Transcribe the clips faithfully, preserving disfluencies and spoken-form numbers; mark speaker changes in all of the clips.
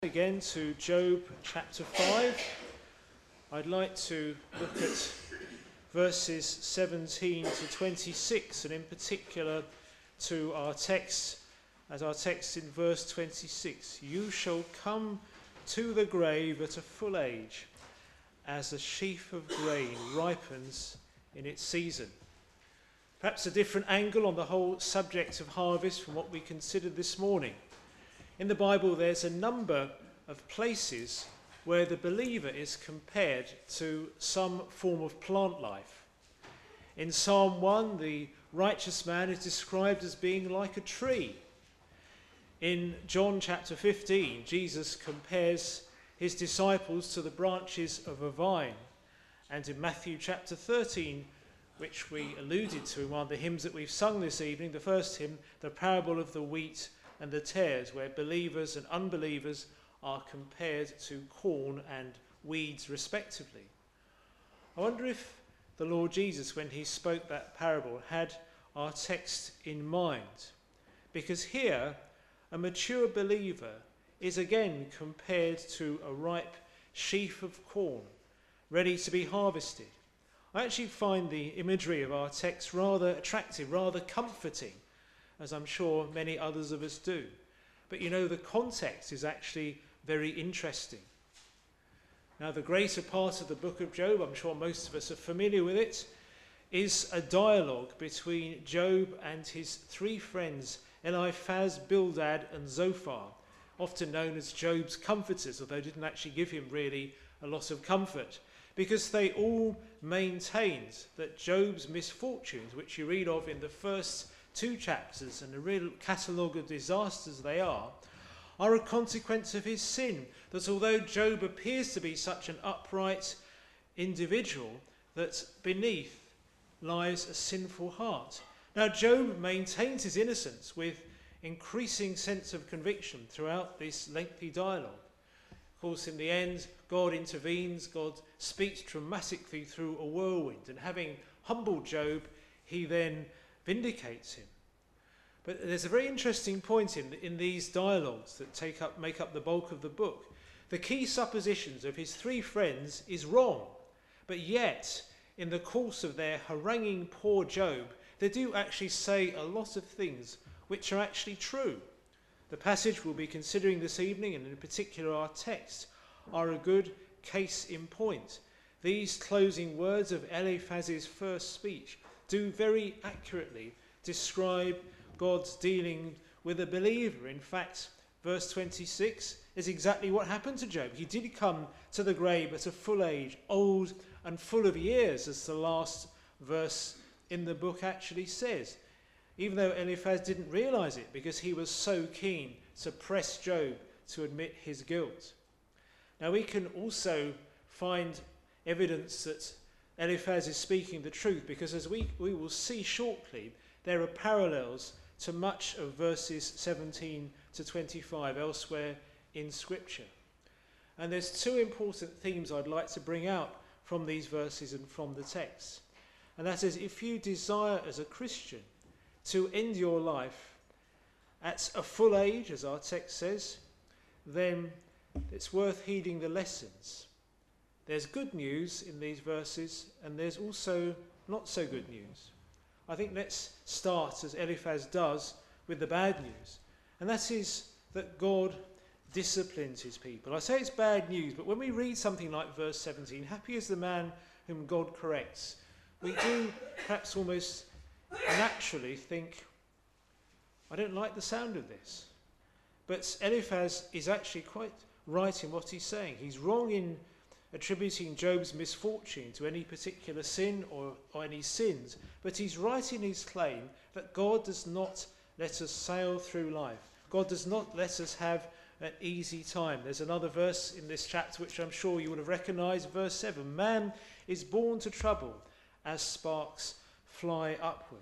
Speaker 1: Again to Job chapter five. I'd like to look at verses seventeen to twenty-six, and in particular to our text, as our text in verse twenty-six. You shall come to the grave at a full age, as a sheaf of grain ripens in its season. Perhaps a different angle on the whole subject of harvest from what we considered this morning. In the Bible, there's a number of places where the believer is compared to some form of plant life. In Psalm one, the righteous man is described as being like a tree. In John chapter fifteen, Jesus compares his disciples to the branches of a vine. And in Matthew chapter thirteen, which we alluded to in one of the hymns that we've sung this evening, the first hymn, the parable of the wheat and the tares, where believers and unbelievers are compared to corn and weeds respectively. I wonder if the Lord Jesus, when he spoke that parable, had our text in mind. Because here, a mature believer is again compared to a ripe sheaf of corn, ready to be harvested. I actually find the imagery of our text rather attractive, rather comforting, as I'm sure many others of us do. But you know, the context is actually very interesting. Now, the greater part of the book of Job, I'm sure most of us are familiar with it, is a dialogue between Job and his three friends, Eliphaz, Bildad and Zophar, often known as Job's comforters, although they didn't actually give him really a lot of comfort, because they all maintained that Job's misfortunes, which you read of in the first two chapters, and a real catalogue of disasters they are, are a consequence of his sin. That although Job appears to be such an upright individual, that beneath lies a sinful heart. Now, Job maintains his innocence with increasing sense of conviction throughout this lengthy dialogue. Of course, in the end, God intervenes, God speaks dramatically through a whirlwind, and having humbled Job, he then vindicates him. But there's a very interesting point in, in these dialogues that take up, make up the bulk of the book. The key suppositions of his three friends is wrong, but yet, in the course of their haranguing poor Job, they do actually say a lot of things which are actually true. The passage we'll be considering this evening, and in particular our text, are a good case in point. These closing words of Eliphaz's first speech do very accurately describe God's dealing with a believer. In fact, verse twenty-six is exactly what happened to Job. He did come to the grave at a full age, old and full of years, as the last verse in the book actually says, even though Eliphaz didn't realize it because he was so keen to press Job to admit his guilt. Now, we can also find evidence that Eliphaz is speaking the truth, because as we, we will see shortly, there are parallels to much of verses seventeen to twenty-five elsewhere in Scripture. And there's two important themes I'd like to bring out from these verses and from the text. And that is, if you desire as a Christian to end your life at a full age, as our text says, then it's worth heeding the lessons. There's good news in these verses, and there's also not so good news. I think let's start, as Eliphaz does, with the bad news. And that is that God disciplines his people. I say it's bad news, but when we read something like verse seventeen, happy is the man whom God corrects, we do perhaps almost naturally think, I don't like the sound of this. But Eliphaz is actually quite right in what he's saying. He's wrong in attributing Job's misfortune to any particular sin or, or any sins, but he's right in his claim that God does not let us sail through life. God does not let us have an easy time. There's another verse in this chapter which I'm sure you would have recognized, verse seven. Man is born to trouble as sparks fly upward.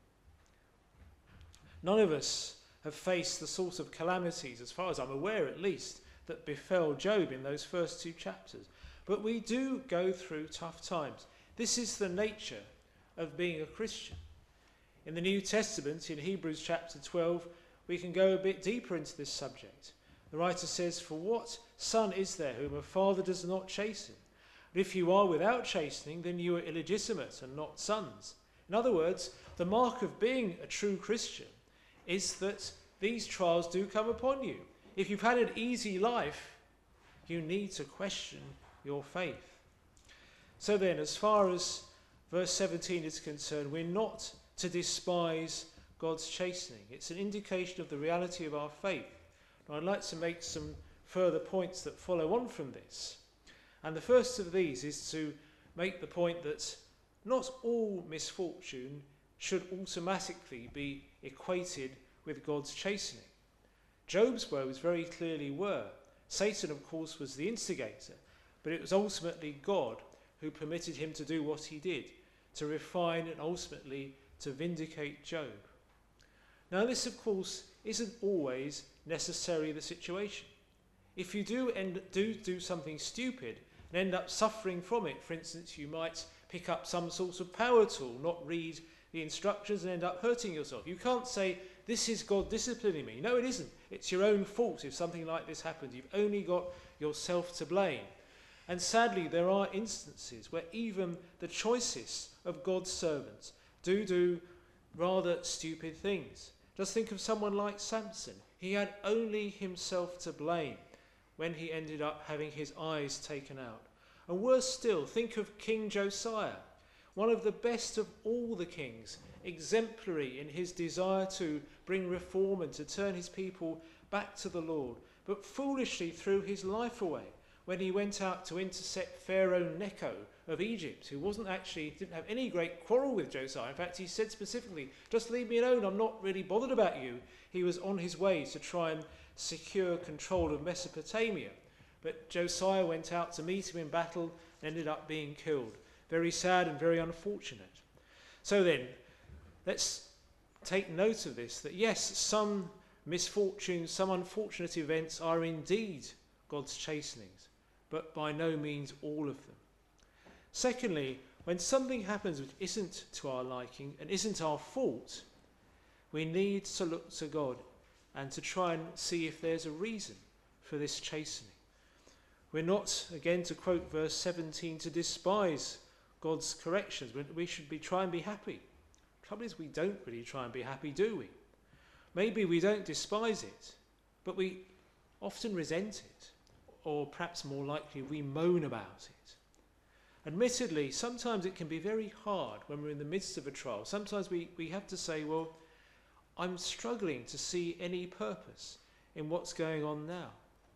Speaker 1: None of us have faced the sort of calamities, as far as I'm aware at least, that befell Job in those first two chapters. But we do go through tough times. This is the nature of being a Christian. In the New Testament, in Hebrews chapter twelve, we can go a bit deeper into this subject. The writer says, "For what son is there whom a father does not chasten? But if you are without chastening, then you are illegitimate and not sons." In other words, the mark of being a true Christian is that these trials do come upon you. If you've had an easy life, you need to question your faith. So then, as far as verse seventeen is concerned, we're not to despise God's chastening. It's an indication of the reality of our faith. And I'd like to make some further points that follow on from this. And the first of these is to make the point that not all misfortune should automatically be equated with God's chastening. Job's woes very clearly were. Satan, of course, was the instigator, but it was ultimately God who permitted him to do what he did, to refine and ultimately to vindicate Job. Now, this, of course, isn't always necessarily the situation. If you do end, do do something stupid and end up suffering from it, for instance, you might pick up some sort of power tool, not read the instructions and end up hurting yourself. You can't say, "This is God disciplining me." No, it isn't. It's your own fault if something like this happens. You've only got yourself to blame. And sadly, there are instances where even the choicest of God's servants do do rather stupid things. Just think of someone like Samson. He had only himself to blame when he ended up having his eyes taken out. And worse still, think of King Josiah, one of the best of all the kings, exemplary in his desire to bring reform and to turn his people back to the Lord, but foolishly threw his life away when he went out to intercept Pharaoh Necho of Egypt, who wasn't actually, didn't have any great quarrel with Josiah. In fact, he said specifically, "Just leave me alone, I'm not really bothered about you." He was on his way to try and secure control of Mesopotamia. But Josiah went out to meet him in battle and ended up being killed. Very sad and very unfortunate. So then, let's take note of this, that yes, some misfortunes, some unfortunate events are indeed God's chastenings, but by no means all of them. Secondly, when something happens which isn't to our liking and isn't our fault, we need to look to God and to try and see if there's a reason for this chastening. We're not, again to quote verse seventeen, to despise God's corrections. We should be try and be happy. The trouble is, we don't really try and be happy, do we? Maybe we don't despise it, but we often resent it, or perhaps more likely, we moan about it. Admittedly, sometimes it can be very hard when we're in the midst of a trial. Sometimes we, we have to say, well, I'm struggling to see any purpose in what's going on now.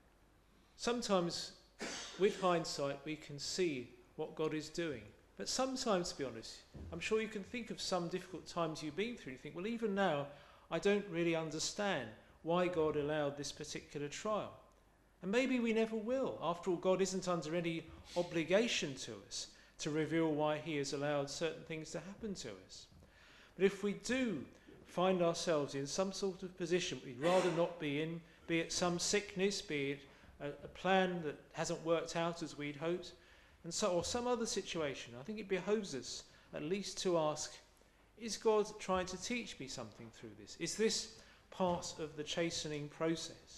Speaker 1: Sometimes, with hindsight, we can see what God is doing. But sometimes, to be honest, I'm sure you can think of some difficult times you've been through. You think, well, even now, I don't really understand why God allowed this particular trial. And maybe we never will. After all, God isn't under any obligation to us to reveal why he has allowed certain things to happen to us. But if we do find ourselves in some sort of position we'd rather not be in, be it some sickness, be it a, a plan that hasn't worked out as we'd hoped, and so, or some other situation, I think it behoves us at least to ask, is God trying to teach me something through this? Is this part of the chastening process?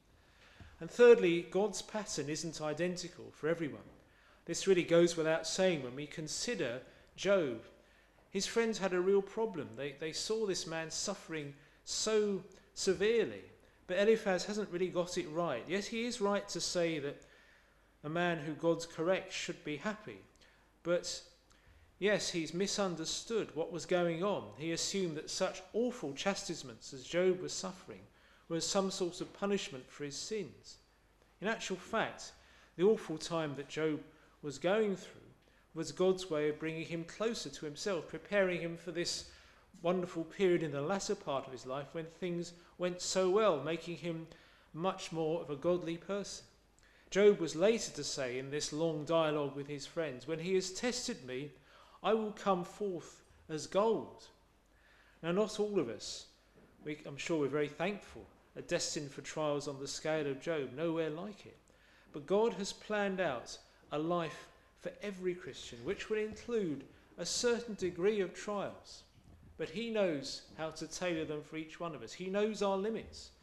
Speaker 1: And thirdly, God's pattern isn't identical for everyone. This really goes without saying when we consider Job. His friends had a real problem. They, they saw this man suffering so severely. But Eliphaz hasn't really got it right. Yes, he is right to say that a man who God corrects should be happy. But yes, he's misunderstood what was going on. He assumed that such awful chastisements as Job was suffering was some sort of punishment for his sins. In actual fact, the awful time that Job was going through was God's way of bringing him closer to himself, preparing him for this wonderful period in the latter part of his life when things went so well, making him much more of a godly person. Job was later to say in this long dialogue with his friends, "When he has tested me, I will come forth as gold." Now, not all of us, we, I'm sure we're very thankful, are destined for trials on the scale of Job, nowhere like it. But God has planned out a life for every Christian, which will include a certain degree of trials. But he knows how to tailor them for each one of us. He knows our limits.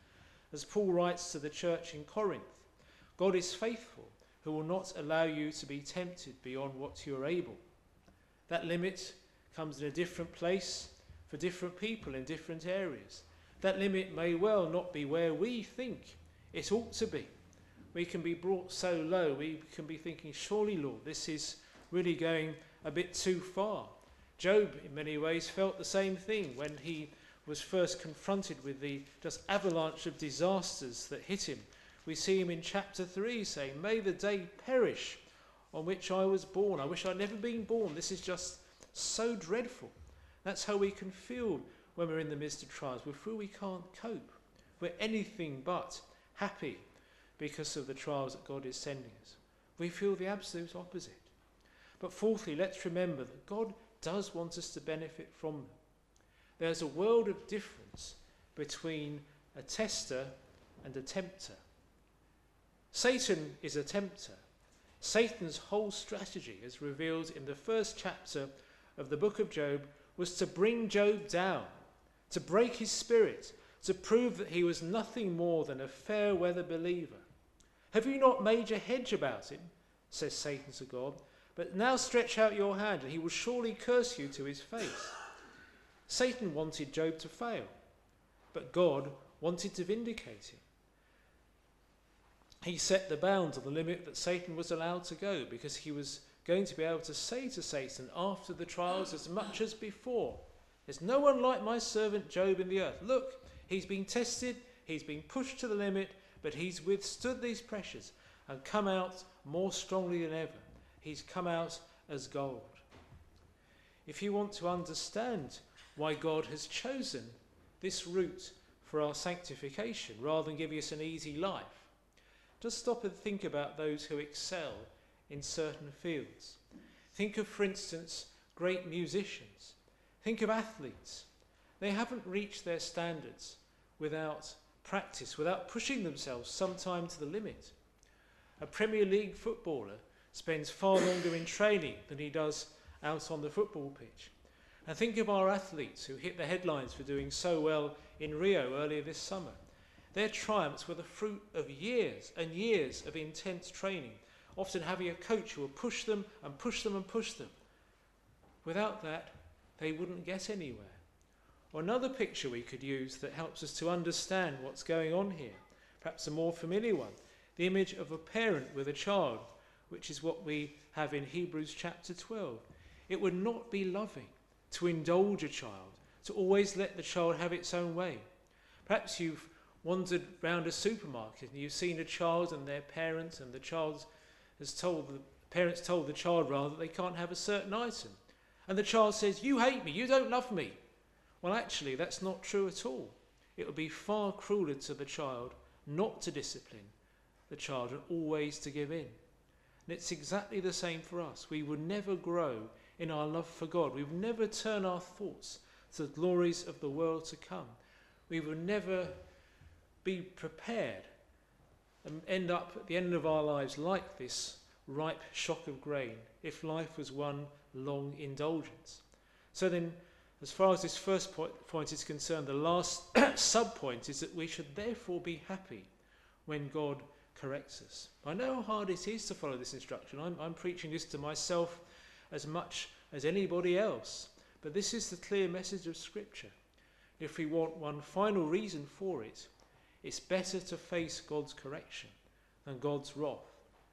Speaker 1: As Paul writes to the church in Corinth, God is faithful, who will not allow you to be tempted beyond what you are able. That limit comes in a different place for different people in different areas. That limit may well not be where we think it ought to be. We can be brought so low, we can be thinking, surely, Lord, this is really going a bit too far. Job, in many ways, felt the same thing when he was first confronted with the just avalanche of disasters that hit him. We see him in chapter three saying, may the day perish on which I was born. I wish I'd never been born. This is just so dreadful. That's how we can feel when we're in the midst of trials. We feel we can't cope. We're anything but happy because of the trials that God is sending us. We feel the absolute opposite. But fourthly, let's remember that God does want us to benefit from them. There's a world of difference between a tester and a tempter. Satan is a tempter. Satan's whole strategy, as revealed in the first chapter of the book of Job, was to bring Job down, to break his spirit, to prove that he was nothing more than a fair weather believer. Have you not made a hedge about him, says Satan to God, but now stretch out your hand and he will surely curse you to his face. Satan wanted Job to fail, but God wanted to vindicate him. He set the bounds on the limit that Satan was allowed to go, because he was going to be able to say to Satan after the trials as much as before, there's no one like my servant Job in the earth. Look, he's been tested, he's been pushed to the limit, but he's withstood these pressures and come out more strongly than ever. He's come out as gold. If you want to understand why God has chosen this route for our sanctification rather than give us an easy life, just stop and think about those who excel in certain fields. Think of, for instance, great musicians. Think of athletes. They haven't reached their standards without practice, without pushing themselves sometime to the limit. A Premier League footballer spends far longer in training than he does out on the football pitch. And think of our athletes who hit the headlines for doing so well in Rio earlier this summer. Their triumphs were the fruit of years and years of intense training, often having a coach who will push them and push them and push them. Without that, they wouldn't get anywhere. Or another picture we could use that helps us to understand what's going on here, perhaps a more familiar one, the image of a parent with a child, which is what we have in Hebrews chapter twelve. It would not be loving to indulge a child, to always let the child have its own way. Perhaps you've wandered round a supermarket and you've seen a child and their parent, and the child has told the parents told the child rather that they can't have a certain item, and the child says, "You hate me, you don't love me." Well, actually, that's not true at all. It would be far crueler to the child not to discipline the child and always to give in. And it's exactly the same for us. We would never grow in our love for God. We would never turn our thoughts to the glories of the world to come. We would never be prepared and end up at the end of our lives like this ripe shock of grain if life was one long indulgence. So then, as far as this first point, point is concerned, the last sub-point is that we should therefore be happy when God corrects us. I know how hard it is to follow this instruction. I'm, I'm preaching this to myself as much as anybody else. But this is the clear message of Scripture. If we want one final reason for it, it's better to face God's correction than God's wrath.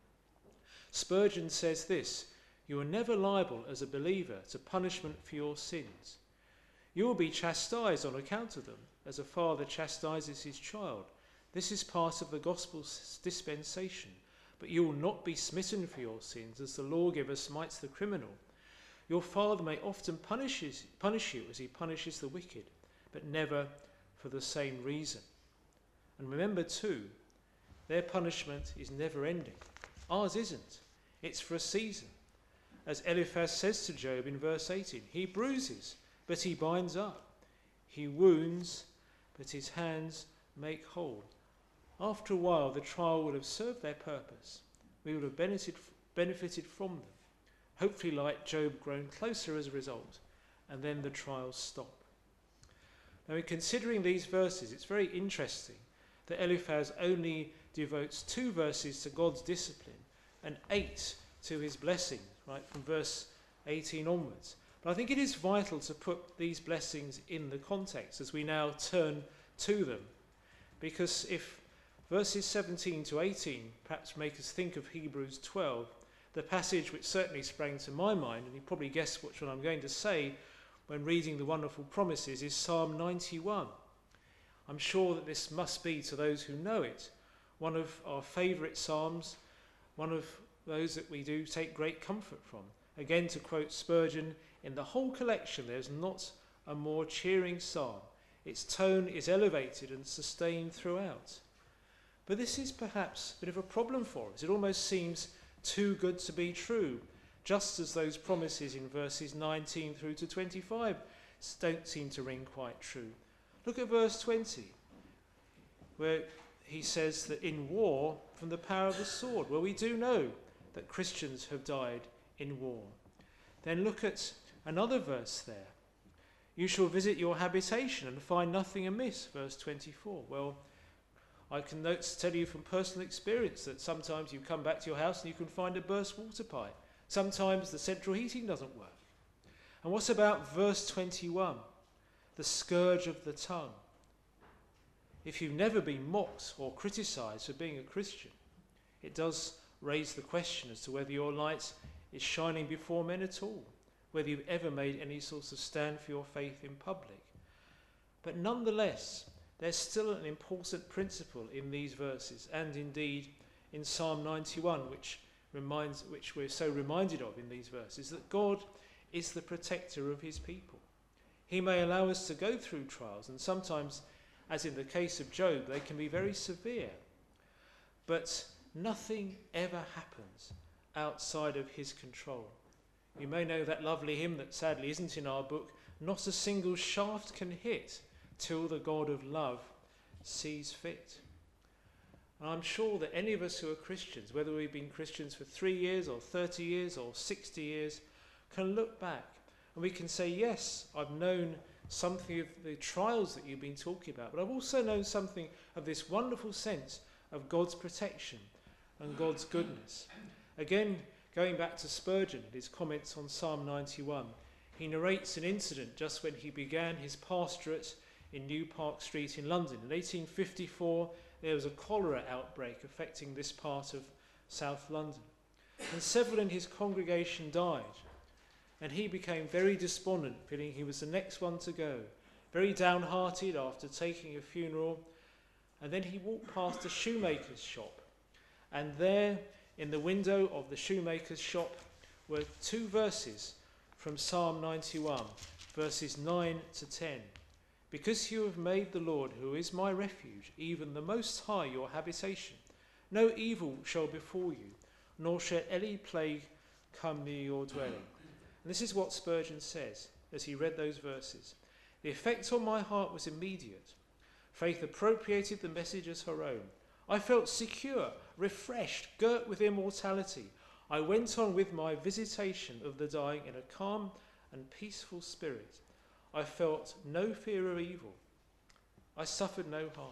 Speaker 1: Spurgeon says this: you are never liable as a believer to punishment for your sins. You will be chastised on account of them, as a father chastises his child. This is part of the gospel's dispensation. But you will not be smitten for your sins, as the lawgiver smites the criminal. Your father may often punish you as he punishes the wicked, but never for the same reason. And remember too, their punishment is never ending. Ours isn't. It's for a season. As Eliphaz says to Job in verse eighteen, he bruises, but he binds up. He wounds, but his hands make whole. After a while, the trial would have served their purpose. We would have benefited, benefited from them. Hopefully, like Job, grown closer as a result, and then the trials stop. Now, in considering these verses, it's very interesting that Eliphaz only devotes two verses to God's discipline and eight to his blessing, right, from verse eighteen onwards. But I think it is vital to put these blessings in the context as we now turn to them, because if verses seventeen to eighteen perhaps make us think of Hebrews twelve, the passage which certainly sprang to my mind, and you probably guessed which one I'm going to say when reading the wonderful promises, is Psalm ninety-one. I'm sure that this must be, to those who know it, one of our favourite psalms, one of those that we do take great comfort from. Again, to quote Spurgeon, in the whole collection there's not a more cheering psalm. Its tone is elevated and sustained throughout. But this is perhaps a bit of a problem for us. It almost seems too good to be true, just as those promises in verses nineteen through to twenty-five don't seem to ring quite true. Look at verse twenty, where he says that in war, from the power of the sword. Well, we do know that Christians have died in war. Then look at another verse there. You shall visit your habitation and find nothing amiss, verse twenty-four. Well, I can note, tell you from personal experience that sometimes you come back to your house and you can find a burst water pipe. Sometimes the central heating doesn't work. And what about verse twenty-one? The scourge of the tongue. If you've never been mocked or criticised for being a Christian, it does raise the question as to whether your light is shining before men at all, whether you've ever made any sort of stand for your faith in public. But nonetheless, there's still an important principle in these verses, and indeed in Psalm ninety-one, which reminds, which we're so reminded of in these verses, that God is the protector of his people. He may allow us to go through trials, and sometimes, as in the case of Job, they can be very severe. But nothing ever happens outside of his control. You may know that lovely hymn that sadly isn't in our book, not a single shaft can hit till the God of love sees fit. And I'm sure that any of us who are Christians, whether we've been Christians for three years or thirty years or sixty years, can look back and we can say, yes, I've known something of the trials that you've been talking about, but I've also known something of this wonderful sense of God's protection and God's goodness. Again, going back to Spurgeon, his comments on Psalm ninety-one, he narrates an incident just when he began his pastorate in New Park Street in London. In eighteen fifty-four, there was a cholera outbreak affecting this part of South London, and several in his congregation died. And he became very despondent, feeling he was the next one to go, very downhearted after taking a funeral. And then he walked past a shoemaker's shop, and there in the window of the shoemaker's shop were two verses from Psalm ninety-one, verses nine to ten. Because you have made the Lord, who is my refuge, even the Most High, your habitation, no evil shall befall you, nor shall any plague come near your dwelling. And this is what Spurgeon says as he read those verses. The effect on my heart was immediate. Faith appropriated the message as her own. I felt secure, refreshed, girt with immortality. I went on with my visitation of the dying in a calm and peaceful spirit. I felt no fear of evil. I suffered no harm.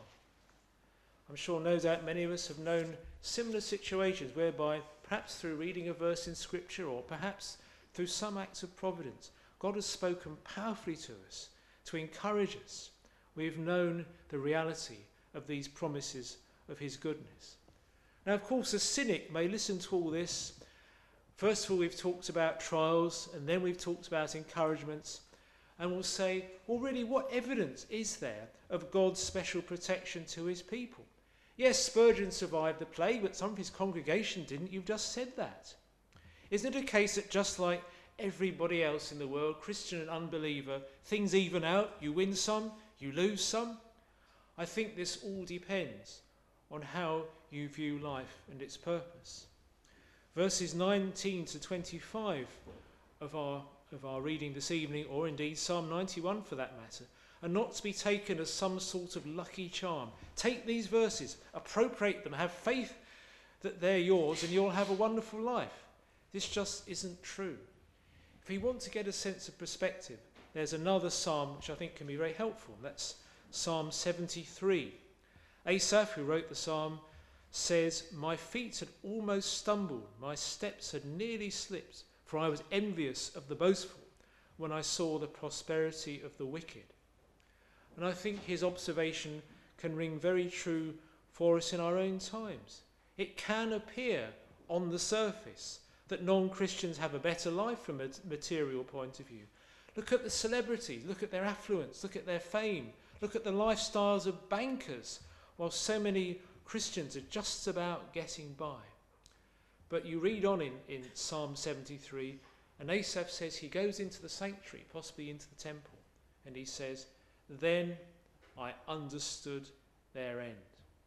Speaker 1: I'm sure no doubt many of us have known similar situations whereby, perhaps through reading a verse in Scripture or perhaps through some acts of providence, God has spoken powerfully to us to encourage us. We've known the reality of these promises of his goodness. Now, of course, a cynic may listen to all this. First of all, we've talked about trials, and then we've talked about encouragements, and will say, well, really, what evidence is there of God's special protection to his people? Yes, Spurgeon survived the plague, but some of his congregation didn't. You've just said that. Isn't it a case that just like everybody else in the world, Christian and unbeliever, things even out, you win some, you lose some? I think this all depends on how you view life and its purpose. Verses nineteen to twenty-five of our, of our reading this evening, or indeed Psalm ninety-one for that matter, are not to be taken as some sort of lucky charm. Take these verses, appropriate them, have faith that they're yours and you'll have a wonderful life. This just isn't true. If you want to get a sense of perspective, there's another psalm which I think can be very helpful. That's Psalm seventy-three. Asaph, who wrote the psalm, says, "My feet had almost stumbled, my steps had nearly slipped, for I was envious of the boastful when I saw the prosperity of the wicked." And I think his observation can ring very true for us in our own times. It can appear on the surface that non-Christians have a better life from a material point of view. Look at the celebrities, look at their affluence, look at their fame, look at the lifestyles of bankers, while so many Christians are just about getting by. But you read on in, in Psalm seventy-three, and Asaph says he goes into the sanctuary, possibly into the temple, and he says, "Then I understood their end."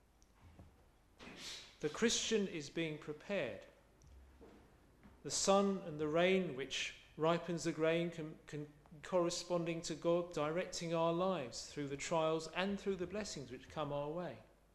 Speaker 1: The Christian is being prepared. The sun and the rain which ripens the grain can, can corresponding to God directing our lives through the trials and through the blessings which come our way.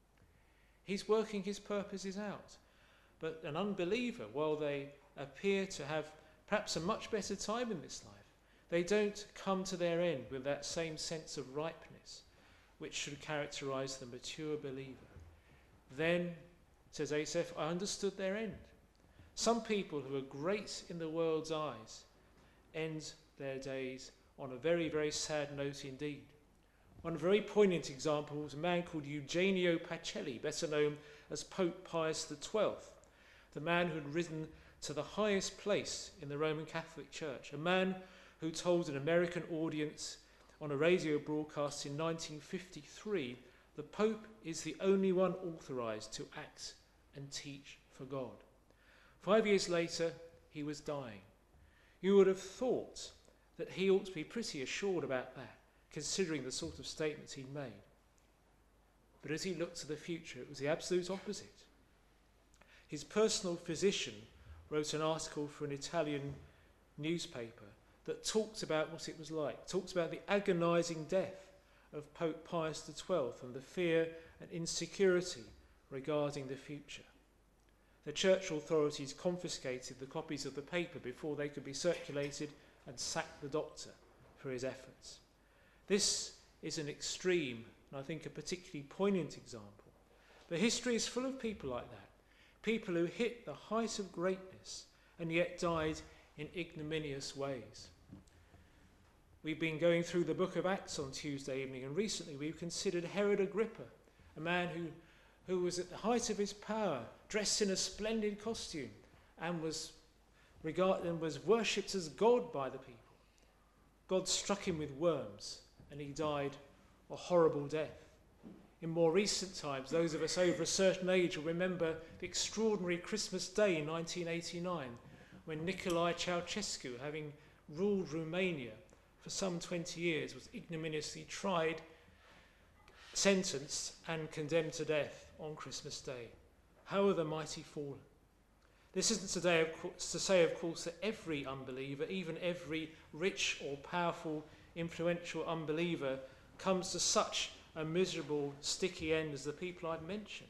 Speaker 1: He's working his purposes out. But an unbeliever, while they appear to have perhaps a much better time in this life, they don't come to their end with that same sense of ripeness which should characterize the mature believer. Then, says Asaph, I understood their end. Some people who are great in the world's eyes end their days on a very, very sad note indeed. One very poignant example was a man called Eugenio Pacelli, better known as Pope Pius the twelfth, the man who had risen to the highest place in the Roman Catholic Church, a man who told an American audience on a radio broadcast in nineteen fifty-three, the Pope is the only one authorized to act and teach for God. Five years later, he was dying. You would have thought that he ought to be pretty assured about that, considering the sort of statements he'd made. But as he looked to the future, it was the absolute opposite. His personal physician wrote an article for an Italian newspaper that talked about what it was like, talked about the agonizing death of Pope Pius the twelfth and the fear and insecurity regarding the future. The church authorities confiscated the copies of the paper before they could be circulated and sacked the doctor for his efforts. This is an extreme, and I think a particularly poignant example. But history is full of people like that, people who hit the height of greatness and yet died in ignominious ways. We've been going through the book of Acts on Tuesday evening, and recently we've considered Herod Agrippa, a man who, who was at the height of his power, dressed in a splendid costume, and was regarded and was worshipped as God by the people. God struck him with worms, and he died a horrible death. In more recent times, those of us over a certain age will remember the extraordinary Christmas Day in nineteen eighty-nine, when Nicolae Ceausescu, having ruled Romania for some twenty years, was ignominiously tried, sentenced, and condemned to death on Christmas Day. How are the mighty fallen? This isn't today, of course, to say, of course, that every unbeliever, even every rich or powerful, influential unbeliever, comes to such a miserable, sticky end as the people I've mentioned.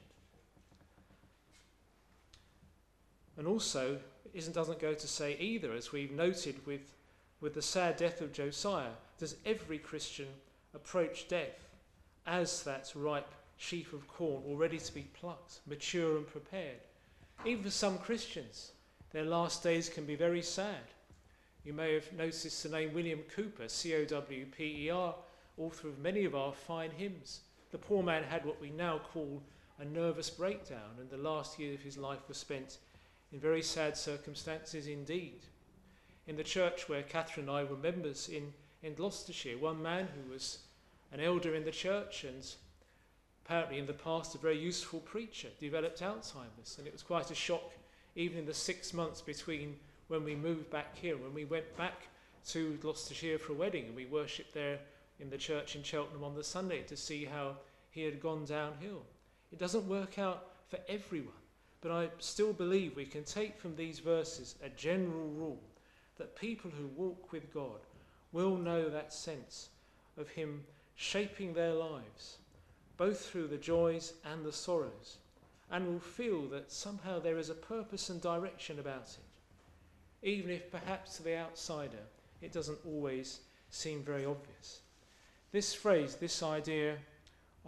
Speaker 1: And also, it isn't, doesn't go to say either, as we've noted with, with the sad death of Josiah, does every Christian approach death as that ripe sheaf of corn, all ready to be plucked, mature and prepared. Even for some Christians, their last days can be very sad. You may have noticed the name William Cowper, C O W P E R, author of many of our fine hymns. The poor man had what we now call a nervous breakdown, and the last year of his life was spent in very sad circumstances indeed. In the church where Catherine and I were members in, in Gloucestershire, one man who was an elder in the church and apparently in the past a very useful preacher developed Alzheimer's, and it was quite a shock even in the six months between when we moved back here and when we went back to Gloucestershire for a wedding and we worshipped there in the church in Cheltenham on the Sunday to see how he had gone downhill. It doesn't work out for everyone, but I still believe we can take from these verses a general rule that people who walk with God will know that sense of him shaping their lives, both through the joys and the sorrows, and will feel that somehow there is a purpose and direction about it, even if perhaps to the outsider it doesn't always seem very obvious. This phrase, this idea of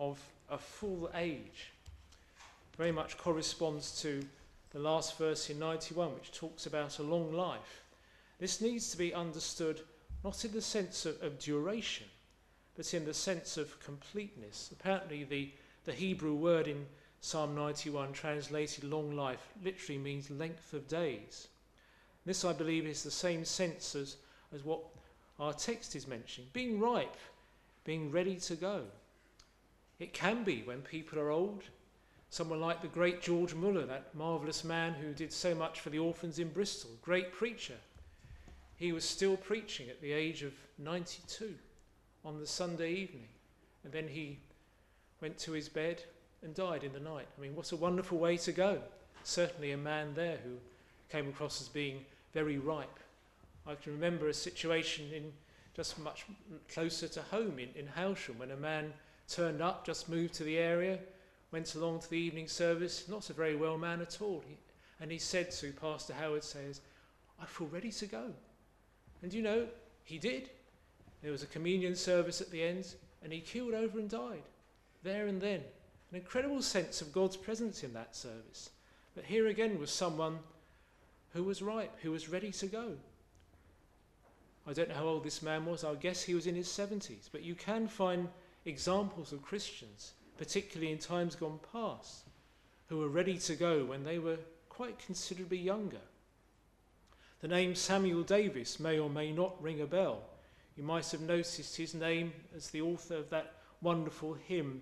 Speaker 1: a full age. Very much corresponds to the last verse in ninety-one, which talks about a long life. This needs to be understood not in the sense of, of duration, but in the sense of completeness. Apparently the, the Hebrew word in Psalm ninety-one, translated long life, literally means length of days. This, I believe, is the same sense as, as what our text is mentioning. Being ripe, being ready to go. It can be when people are old. Someone like the great George Muller, that marvellous man who did so much for the orphans in Bristol, great preacher. He was still preaching at the age of ninety-two on the Sunday evening. And then he went to his bed and died in the night. I mean, what a wonderful way to go. Certainly a man there who came across as being very ripe. I can remember a situation in just much closer to home in, in Hailsham when a man turned up, just moved to the area, went along to the evening service, not a very well man at all. He, and he said to Pastor Howard Sayers, "I feel ready to go." And you know, he did. There was a communion service at the end, and he keeled over and died, there and then. An incredible sense of God's presence in that service. But here again was someone who was ripe, who was ready to go. I don't know how old this man was. I guess he was in his seventies. But you can find examples of Christians, particularly in times gone past, who were ready to go when they were quite considerably younger. The name Samuel Davis may or may not ring a bell. You might have noticed his name as the author of that wonderful hymn,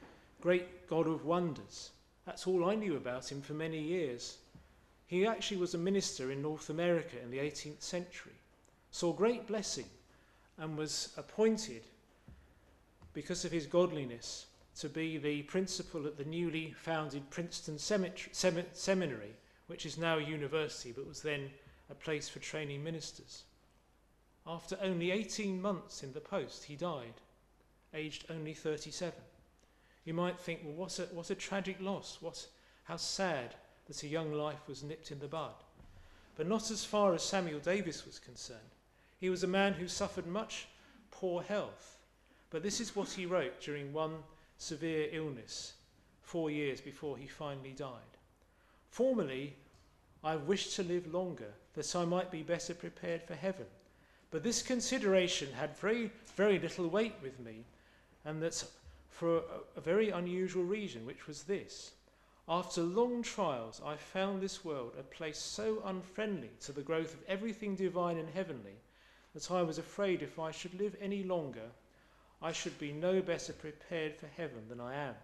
Speaker 1: Great God of Wonders. That's all I knew about him for many years. He actually was a minister in North America in the eighteenth century, saw great blessing, and was appointed, because of his godliness, to be the principal at the newly founded Princeton Seminary, which is now a university, but was then a place for training ministers. After only eighteen months in the post, he died, aged only thirty-seven. You might think, well, what a, what a tragic loss, what, how sad that a young life was nipped in the bud. But not as far as Samuel Davis was concerned. He was a man who suffered much poor health, but this is what he wrote during one severe illness, four years before he finally died. "Formerly, I wished to live longer, that I might be better prepared for heaven. But this consideration had very, very little weight with me, and that's for a, a very unusual reason, which was this. After long trials, I found this world a place so unfriendly to the growth of everything divine and heavenly, that I was afraid if I should live any longer, I should be no better prepared for heaven than I am."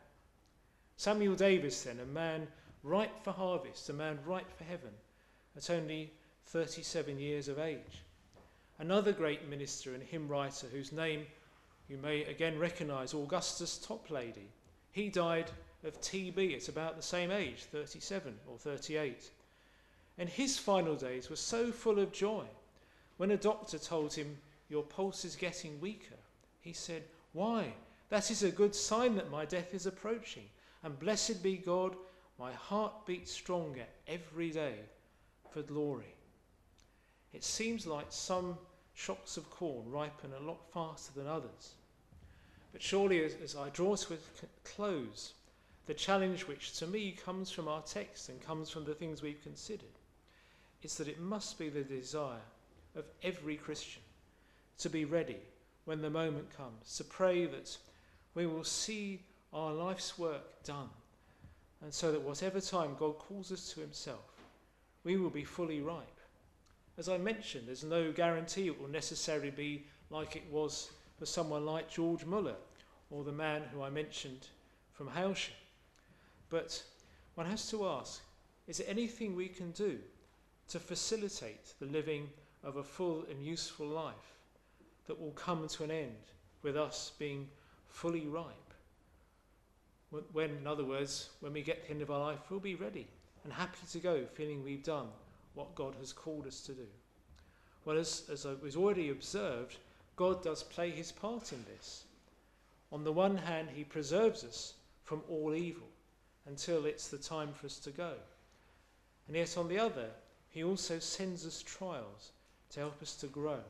Speaker 1: Samuel Davis, then, a man ripe for harvest, a man ripe for heaven, at only thirty-seven years of age. Another great minister and hymn writer, whose name you may again recognise, Augustus Toplady. He died of T B at about the same age, thirty-seven or thirty-eight. And his final days were so full of joy. When a doctor told him, "Your pulse is getting weaker," he said, "Why? That is a good sign that my death is approaching. And blessed be God, my heart beats stronger every day for glory." It seems like some shocks of corn ripen a lot faster than others. But surely, as, as I draw to a close, the challenge which to me comes from our text and comes from the things we've considered is that it must be the desire of every Christian to be ready when the moment comes, to pray that we will see our life's work done, and so that whatever time God calls us to himself, we will be fully ripe. As I mentioned, there's no guarantee it will necessarily be like it was for someone like George Muller or the man who I mentioned from Hailsham. But one has to ask, is there anything we can do to facilitate the living of a full and useful life that will come to an end with us being fully ripe? When, in other words, when we get to the end of our life, we'll be ready and happy to go, feeling we've done what God has called us to do. Well, as, as was already observed, God does play his part in this. On the one hand, he preserves us from all evil until it's the time for us to go. And yet on the other, he also sends us trials to help us to grow.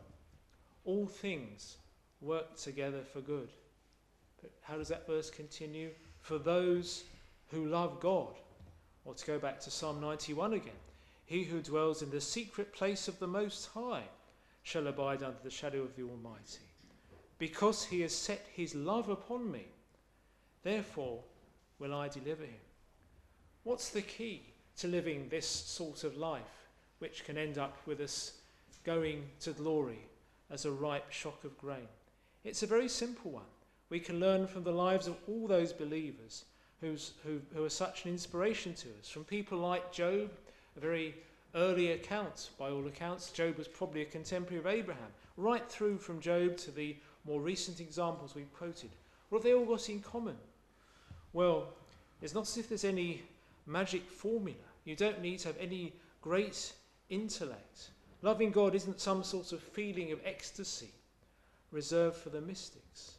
Speaker 1: All things work together for good. But how does that verse continue? for those who love God. Or to go back to Psalm ninety-one again, he who dwells in the secret place of the Most High shall abide under the shadow of the Almighty. Because he has set his love upon me, therefore will I deliver him. What's the key to living this sort of life, which can end up with us going to glory as a ripe shock of grain? It's a very simple one. We can learn from the lives of all those believers who's, who, who are such an inspiration to us, from people like Job, a very early account by all accounts. Job was probably a contemporary of Abraham, right through from Job to the more recent examples we've quoted. What have they all got in common? Well, it's not as if there's any magic formula. You don't need to have any great intellect. Loving God isn't some sort of feeling of ecstasy reserved for the mystics.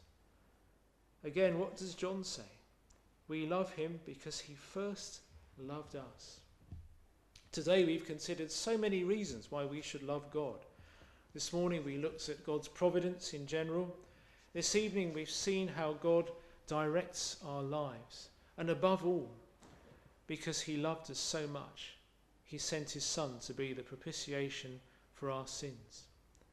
Speaker 1: Again, what does John say? We love him because he first loved us. Today we've considered so many reasons why we should love God. This morning we looked at God's providence in general. This evening we've seen how God directs our lives. And above all, because he loved us so much, he sent his Son to be the propitiation for our sins.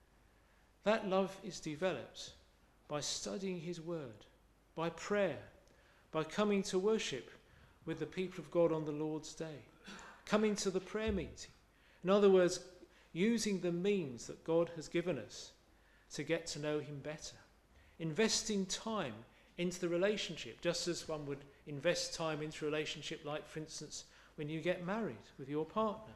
Speaker 1: That love is developed by studying his word, by prayer, by coming to worship with the people of God on the Lord's day, coming to the prayer meeting. In other words, using the means that God has given us to get to know him better, investing time into the relationship, just as one would invest time into a relationship like, for instance, when you get married with your partner.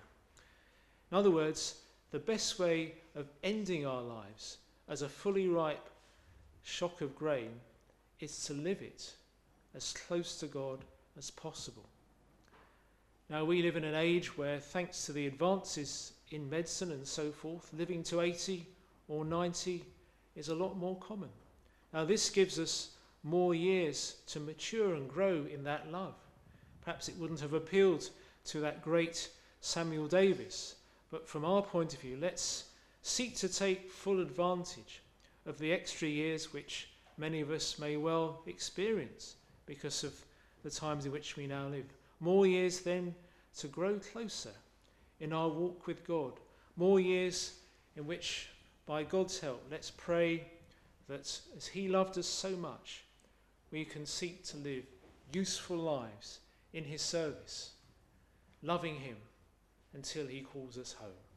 Speaker 1: In other words, the best way of ending our lives as a fully ripe shock of grain is to live it as close to God as possible. Now, we live in an age where, thanks to the advances in medicine and so forth, living to eighty or ninety is a lot more common. Now, this gives us more years to mature and grow in that love. Perhaps it wouldn't have appealed to that great Samuel Davis, but from our point of view, let's seek to take full advantage of the extra years which many of us may well experience because of the times in which we now live. More years then to grow closer in our walk with God. More years in which, by God's help, let's pray that as he loved us so much, we can seek to live useful lives in his service, loving him until he calls us home.